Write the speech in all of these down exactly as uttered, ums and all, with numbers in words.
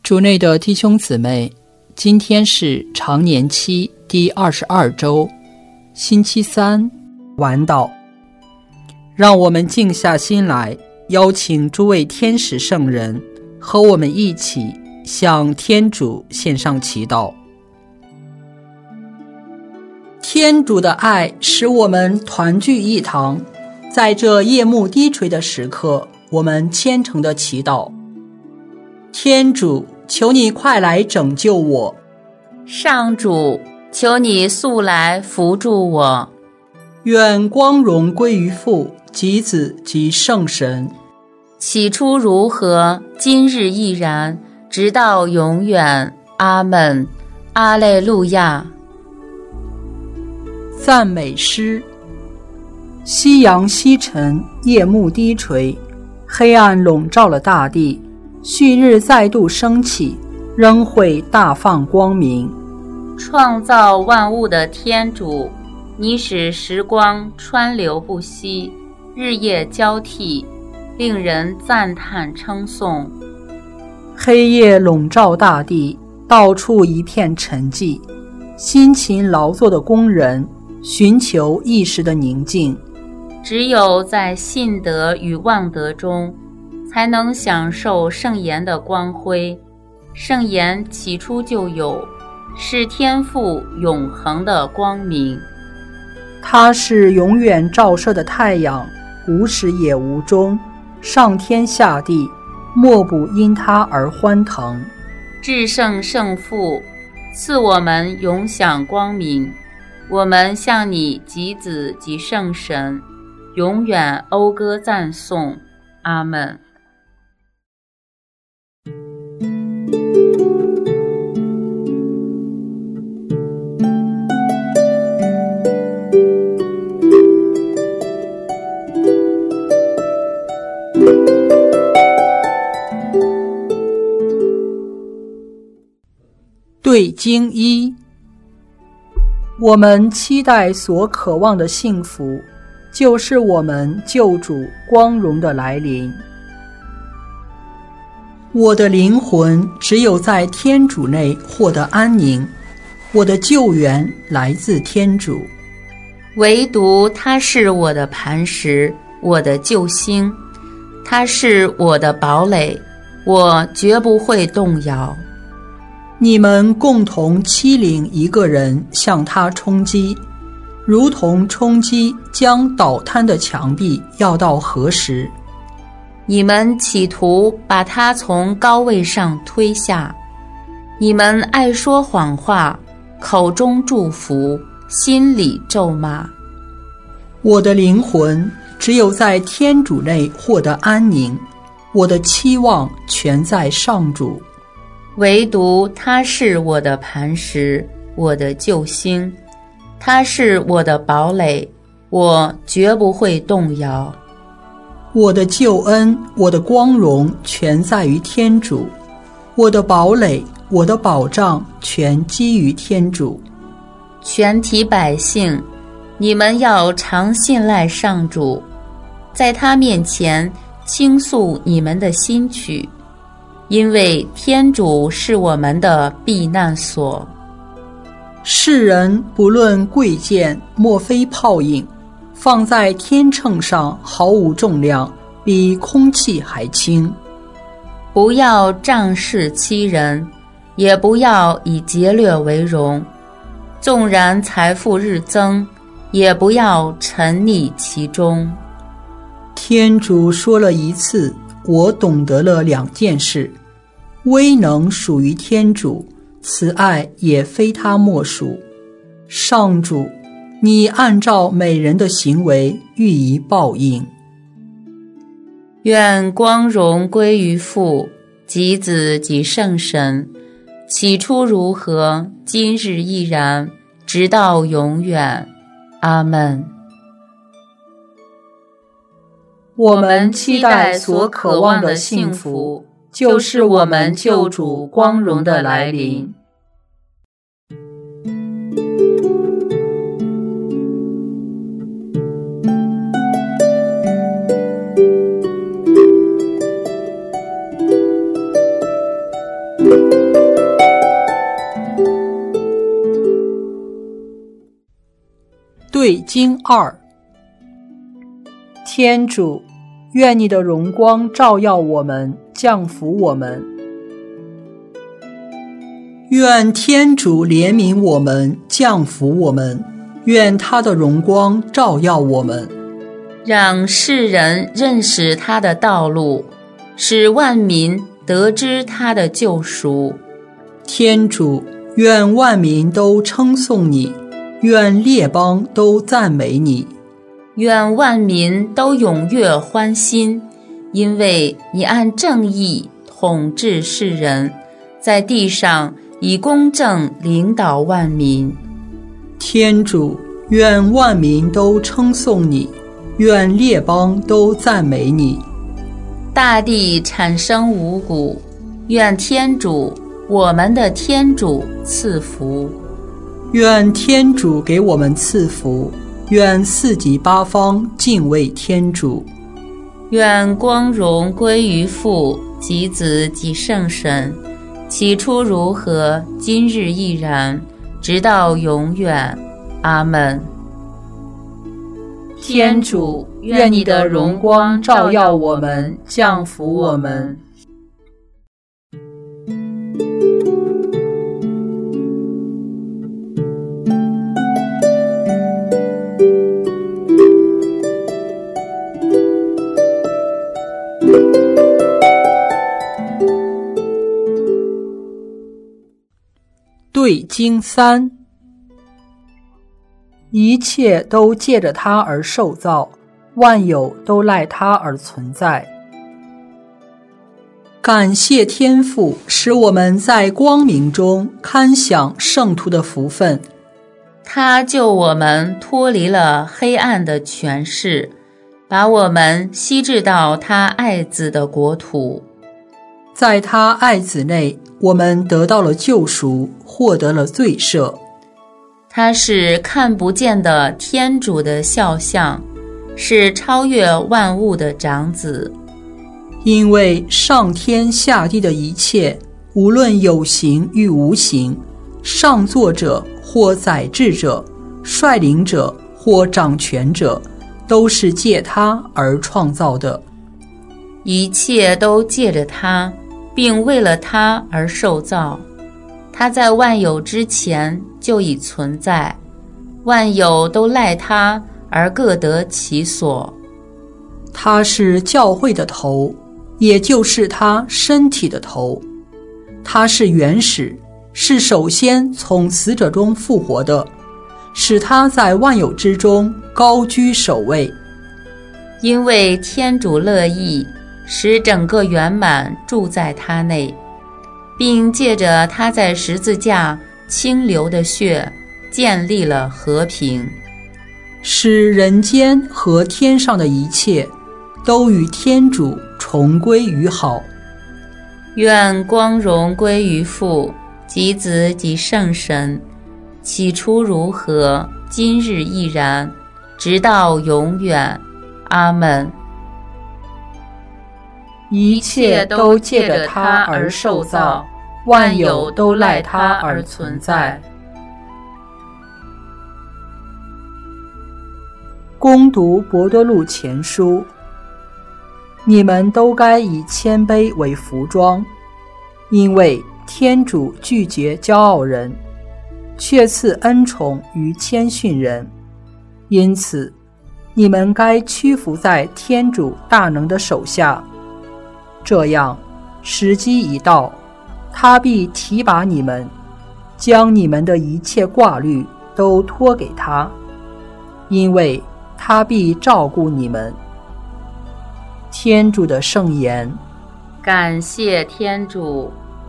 主内的弟兄姊妹，今天是常年期第二十二周，星期三，晚祷。让我们静下心来，邀请诸位天使圣人和我们一起向天主献上祈祷。天主的爱使我们团聚一堂，在这夜幕低垂的时刻，我们虔诚的祈祷。天主，求你快来拯救我。 上主，求你速来扶助我。 愿光荣归于父及子及圣神。 起初如何，今日亦然，直到永远。阿们。阿肋路亚。 赞美诗。夕阳西沉，夜幕低垂，黑暗笼罩了大地，旭日再度升起，仍会大放光明。 创造万物的天主，你使时光川流不息，日夜交替，令人赞叹称颂。 黑夜笼罩大地，到处一片沉寂，辛勤劳作的工人寻求一时的宁静。 只有在信德与望德中，才能享受圣言的光辉。圣言起初就有，是天父永恒的光明。 它是永远照射的太阳，无始也无终，上天下地，莫不因它而欢腾。 至圣圣父，赐我们永享光明。我们向你及子及圣神，永远讴歌赞颂。阿们。 对经一，我们期待所渴望的幸福，就是我们救主光荣的来临。我的灵魂只有在天主内获得安宁，我的救援来自天主。 唯独他是我的磐石，我的救星，他是我的堡垒，我绝不会动摇。 你们共同欺凌一个人，向他冲击，如同冲击将倒塌的墙壁，要到何时？ 你们企图把他从高位上推下，你们爱说谎话，口中祝福，心里咒骂。 我的灵魂只有在天主内获得安宁，我的期望全在上主。 唯独他是我的磐石，我的救星，他是我的堡垒，我绝不会动摇。 我的救恩，我的光荣全在于天主，我的堡垒，我的保障全基于天主。 全体百姓，你们要常信赖上主，在他面前倾诉你们的心曲，因为天主是我们的避难所。 世人不论贵贱，莫非泡影，放在天秤上毫无重量，比空气还轻。 不要仗势欺人，也不要以劫掠为荣。纵然财富日增，也不要沉溺其中。 天主说了一次，我懂得了两件事：威能属于天主，慈爱也非他莫属。上主，你按照每人的行为予以报应。 愿光荣归于父及子及圣神，起初如何，今日亦然，直到永远。阿们。 我们期待所渴望的幸福，就是我们救主光荣的来临。 对经二。天主，愿你的荣光照耀我们，降福我们。愿天主怜悯我们，降福我们。愿他的荣光照耀我们， 让世人认识他的道路，使万民得知他的救赎。 天主，愿万民都称颂你，愿列邦都赞美你， 愿万民都踊跃欢欣，因为你按正义统治世人，在地上以公正领导万民。 天主，愿万民都称颂你，愿列邦都赞美你。 大地产生五谷，愿天主，我们的天主赐福。 愿天主给我们赐福，愿四极八方敬畏天主。 愿光荣归于父及子及圣神，起初如何，今日亦然，直到永远。阿们。天主，愿你的荣光照耀我们，降福我们。 对经三。一切都借着他而受造，万有都赖他而存在。感谢天父，使我们在光明中堪享圣徒的福分。 他救我们脱离了黑暗的权势，把我们吸至到他爱子的国土。 在他爱子内，我们得到了救赎，获得了罪赦。 他是看不见的天主的肖像，是超越万物的长子。 因为上天下地的一切，无论有形与无形，上作者或宰制者，率领者或掌权者，都是借他而创造的。 一切都借着他，并为了他而受造。他在万有之前就已存在，万有都赖他而各得其所。 他是教会的头，也就是他身体的头。他是原始，是首先从死者中复活的，使他在万有之中高居首位。 因为天主乐意使整个圆满住在他内，并借着他在十字架清流的血建立了和平， 使人间和天上的一切都与天主重归于好。 愿光荣归于父及子及圣神，起初如何，今日亦然，直到永远。阿们。一切都借着他而受造，万有都赖他而存在。 恭读伯多禄前书。你们都该以谦卑为服装，因为天主拒绝骄傲人，却赐恩宠于谦逊人。因此，你们该屈服在天主大能的手下。这样，时机一到，他必提拔你们，将你们的一切挂虑都托给他，因为他必照顾你们。天主的圣言。 感谢天主。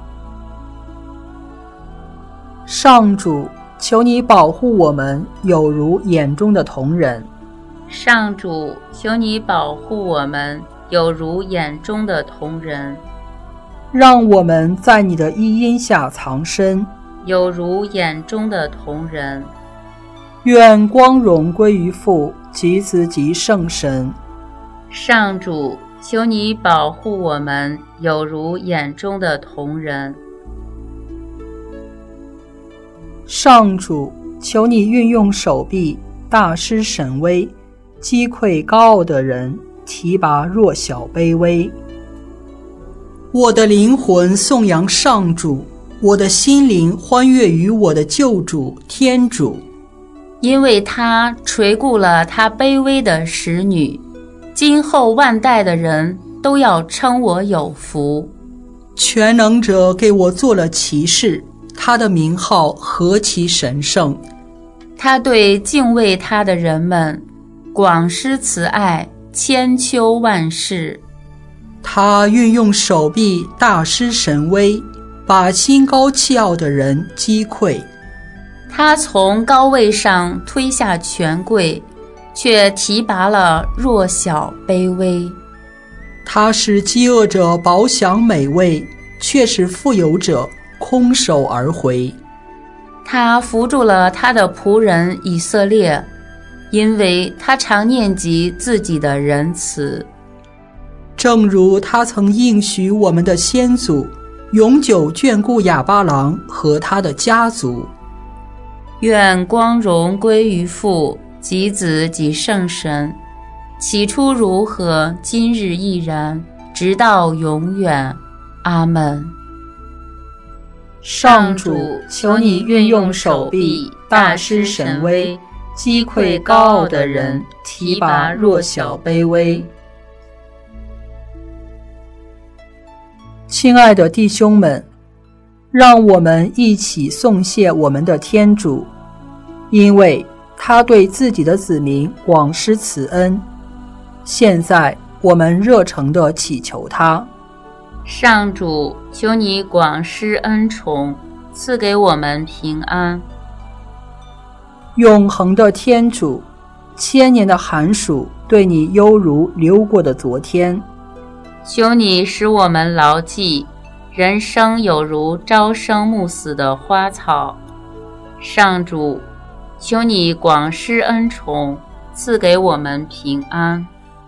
上主，求你保护我们，有如眼中的瞳人。 上主，求你保护我们，有如眼中的瞳人。 让我们在你的衣荫下藏身， 有如眼中的瞳人。 愿光荣归于父及子及圣神。 上主，求你保护我们，有如眼中的瞳人。 上主，求你运用手臂， 大施神威，击溃高傲的人，提拔弱小卑微。我的灵魂颂扬上主，我的心灵欢悦于我的救主天主， 因为他垂顾了他卑微的使女，今后万代的人都要称我有福。 全能者给我做了骑士，他的名号何其神圣！ 他对敬畏他的人们广施慈爱，千秋万世。 他运用手臂大施神威，把心高气傲的人击溃。 他从高位上推下权贵，却提拔了弱小卑微。 他使饥饿者饱享美味，却使富有者空手而回。 他扶助了他的仆人以色列，因为他常念及自己的仁慈。 正如他曾应许我们的先祖，永久眷顾亚巴郎和他的家族。 愿光荣归于父及子及圣神，起初如何，今日亦然，直到永远。阿们。 上主，求你运用手臂，大施神威，击溃高傲的人，提拔弱小卑微。亲爱的弟兄们，让我们一起颂谢我们的天主，因为他对自己的子民广施慈恩。现在我们热诚地祈求他。 上主，求你广施恩宠，赐给我们平安。 永恒的天主，千年的寒暑对你犹如流过的昨天。 求你使我们牢记，人生有如朝生暮死的花草。上主，求你广施恩宠，赐给我们平安。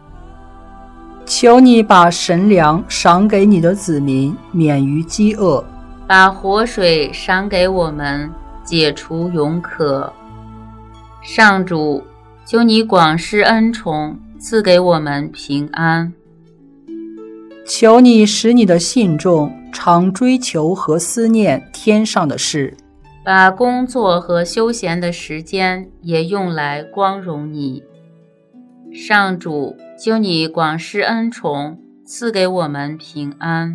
求你把神粮赏给你的子民，免于饥饿； 把活水赏给我们，解除永渴。上主，求你广施恩宠，赐给我们平安。 求你使你的信众常追求和思念天上的事， 把工作和休闲的时间也用来光荣你。上主，求你广施恩宠，赐给我们平安。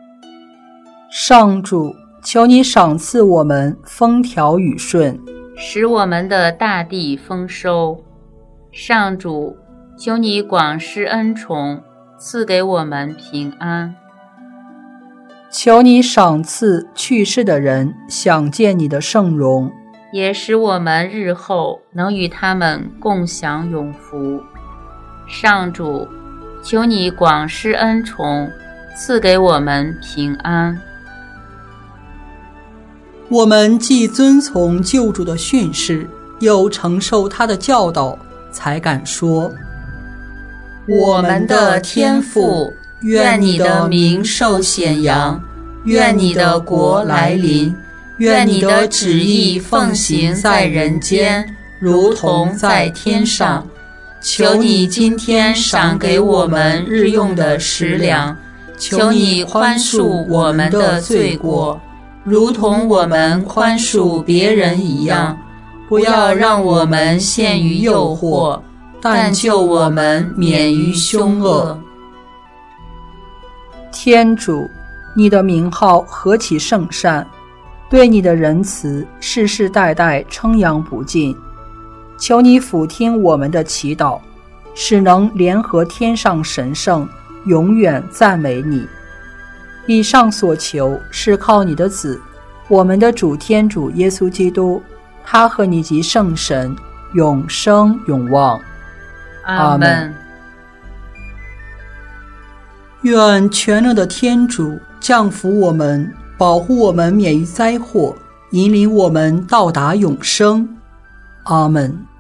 上主，求你赏赐我们风调雨顺， 使我们的大地丰收。上主，求你广施恩宠，赐给我们平安。 求你赏赐去世的人想见你的圣容， 也使我们日后能与他们共享永福。上主，求你广施恩宠，赐给我们平安。 我们既遵从救主的训示，又承受他的教导，才敢说：我们的天父，愿你的名受显扬，愿你的国来临，愿你的旨意奉行在人间，如同在天上。求你今天赏给我们日用的食粮，求你宽恕我们的罪过，如同我们宽恕别人一样，不要让我们陷于诱惑，但救我们免于凶恶。天主，你的名号何其圣善，对你的仁慈世世代代称扬不尽。求你俯听我们的祈祷，使能联合天上神圣，永远赞美你。以上所求是靠你的子，我们的主天主耶稣基督，他和你及圣神永生永望。 阿们。 愿全能的天主降福我们，保护我们免于灾祸，引领我们到达永生。阿们。